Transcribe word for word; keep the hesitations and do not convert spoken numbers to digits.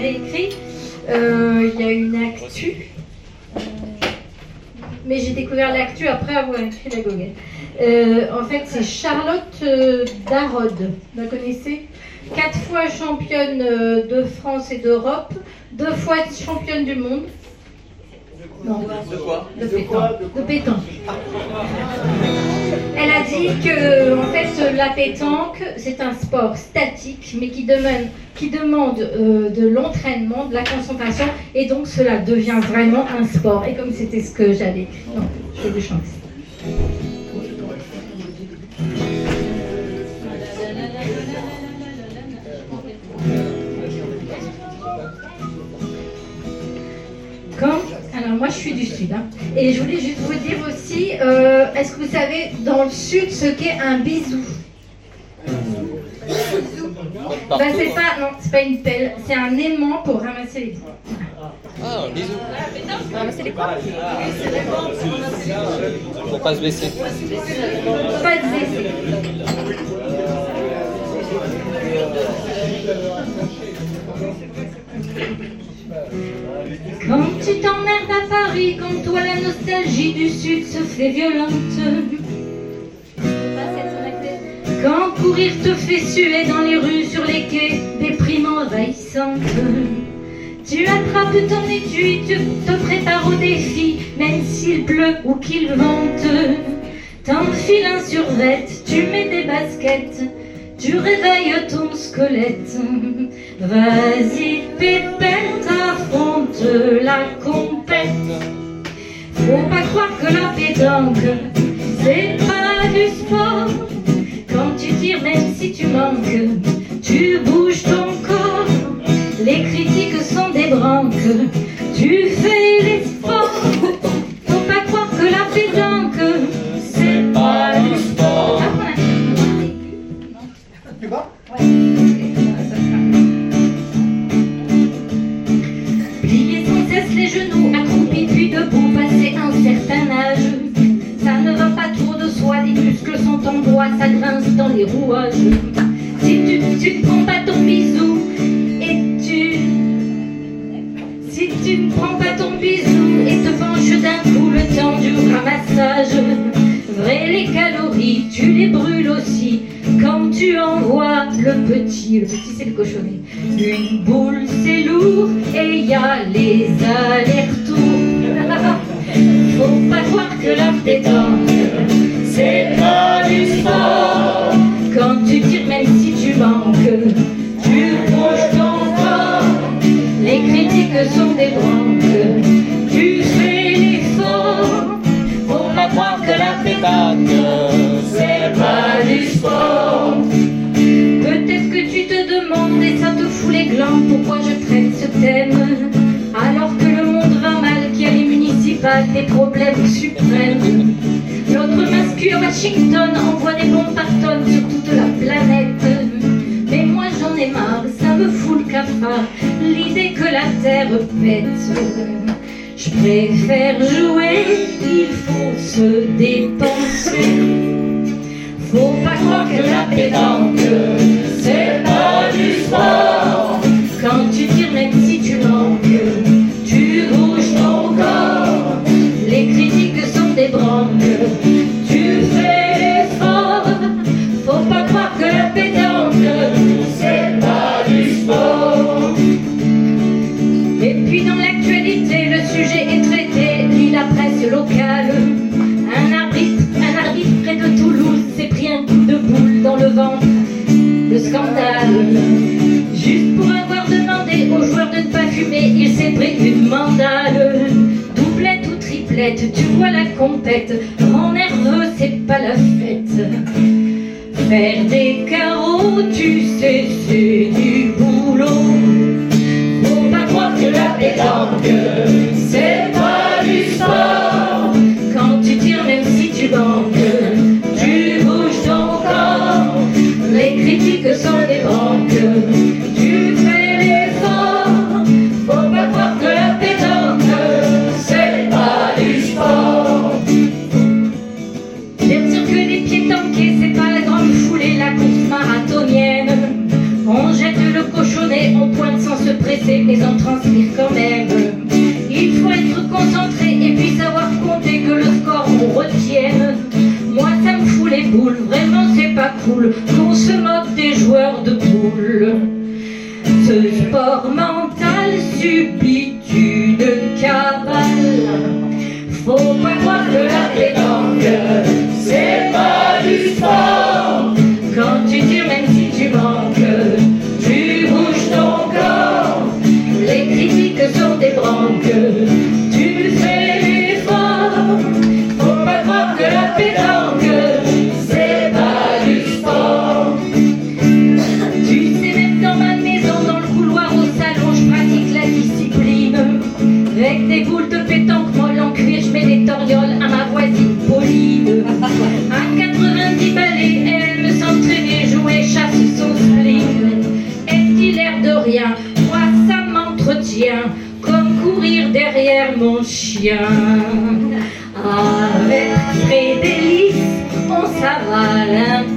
j'avais écrit. Euh, Il y a une actu. Euh, mais j'ai découvert l'actu après avoir écrit la goguette. Euh, en fait, c'est Charlotte euh, Darod. Vous la connaissez? Quatre fois championne euh, de France et d'Europe, deux fois championne du monde. Non. De quoi? De pétanque. De pétanque. Elle a dit que en fait, la pétanque, c'est un sport statique, mais qui demande, qui demande euh, de l'entraînement, de la concentration, et donc cela devient vraiment un sport. Et comme c'était ce que j'avais écrit, non, je vais lui chanter. Quand, alors moi je suis du sud, hein, et je voulais juste vous dire aussi, euh, est-ce que vous savez dans le sud ce qu'est un bisou? Bah c'est pas, non, c'est pas une pelle, c'est un aimant pour ramasser les bouts. Ah, un bisou. Ramasser les quoi? Pour pas se blesser. Pas de blesser. Quand tu t'emmerdes à Paris, quand toi la nostalgie du sud se fait violente, quand courir te fait suer dans les rues, sur les quais, déprimant, envahissante, tu attrapes ton étui, tu te prépares au défi, même s'il pleut ou qu'il vente, t'enfiles un survêt, tu mets des baskets, tu réveilles ton squelette. Vas-y pépette, affronte la compète. Faut pas croire que la pétanque, c'est pas du sport. Quand tu tires, même si tu manques, tu bouges ton corps. Les critiques sont des branques, tu fais les sports. Faut pas croire que la pétanque, c'est pas du sport. Plus bas? Ouais. Plier sans cesse les genoux, accroupis puis debout, passer un certain âge. Ça ne va pas trop de soi, les muscles sont en bois, ça grince dans les rouages. Si tu, tu ne prends pas ton bisou, et tu... Si tu ne prends pas ton bisou, et te penches d'un coup le temps du ramassage, vrai les calories, tu les brûles aussi. Quand tu envoies le petit, le petit c'est le cochonnet. Une boule c'est lourd et y a les allers-retours. Faut pas croire que la pétanque, c'est pas du sport. Quand tu tires même si tu manques, tu bouges ton corps. Les critiques sont des branques, tu fais l'effort. Faut pas croire que la pétanque, c'est pas du sport. Peut-être que tu te demandes et ça te fout les glands, pourquoi je traite ce thème alors que le monde va mal, qu'il y a les municipales, des problèmes suprêmes. L'autre masque à Washington envoie des bombes par tonnes sur toute la planète. Mais moi j'en ai marre, ça me fout le cafard, l'idée que la terre pète. Je préfère jouer, il faut se dépenser. Faut pas croire que la pétanque, c'est pas du sport. Quand tu tires même si tu manques, tu bouges ton corps. Les critiques sont des branques, tu fais l'effort. Faut pas croire que la pétanque, c'est pas du sport. Et puis dans l'actualité, le sujet est traité, lis la presse locale. Un arbitre, un arbitre près de Toulouse s'est pris un coup de boule dans le ventre. Le scandale. Juste pour avoir demandé aux joueurs de ne pas fumer, il s'est pris une mandale. Doublette ou triplette, tu vois la compète. Rends nerveux, c'est pas la fête. Faire des carreaux, tu sais, c'est du boulot. Faut pas croire que la pétanque, c'est pas du sport. Quand tu tires, même si tu manques, tu bouges ton corps. Les critiques sont des branques, tu fais l'effort. Faut pas croire que la pétanque, c'est pas du sport. Bien sûr que les pieds tankés, c'est pas la grande foulée, la course marathonienne. On jette le cochonnet, on pointe sans se presser. stressé, mais on transpire quand même. Il faut être concentré et puis savoir compter que le score on retienne. Moi ça me fout les boules, vraiment c'est pas cool qu'on se moque des joueurs de poule. Ce sport mental subit une cavale. Faut pas croire que la pétanque c'est pas du sport. Quand tu tires même si tu manques, tu bouges ton corps. Les critiques sont des branques, tu fais l'effort. Faut pas croire que la pétanque c'est pas du sport. Tu sais, même dans ma maison, dans le couloir au salon, je pratique la discipline. Avec des boules de pétanque molles en cuir, je mets des torgnoles à ma voisine Pauline. À quatre-vingt-dix balais, elle me sent traîner, jouer, chasse son spleen. Elle dit l'air de rien, moi ça m'entretient, comme courir derrière mon chien. Avec Frédéric, on s'avale un